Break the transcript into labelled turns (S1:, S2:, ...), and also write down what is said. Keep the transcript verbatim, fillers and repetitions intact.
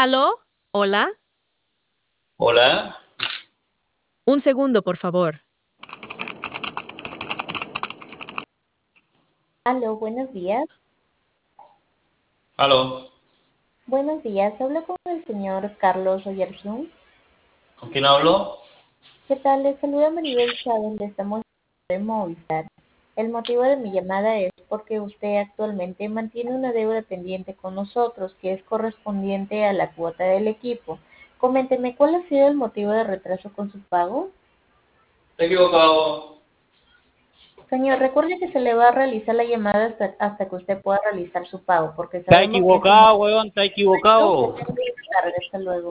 S1: ¿Aló? ¿Hola?
S2: Hola,
S1: Un segundo, por favor.
S3: Aló, buenos días.
S2: aló,
S3: Buenos días, hablo con el señor Carlos Oyarzún.
S2: ¿con quién hablo?
S3: ¿Qué tal? Les saluda Maribel Chávez, le estamos de Movistar. El motivo de mi llamada es porque usted actualmente mantiene una deuda pendiente con nosotros que es correspondiente a la cuota del equipo. Coménteme, ¿cuál ha sido el motivo de retraso con su pago?
S2: Te he equivocado.
S3: Señor, recuerde que se le va a realizar la llamada hasta, hasta que usted pueda realizar su pago, porque
S4: Está
S3: sabemos que es un
S4: equivocado, weón, está
S3: momento que
S4: equivocado.
S3: tengo que cargar. Hasta luego.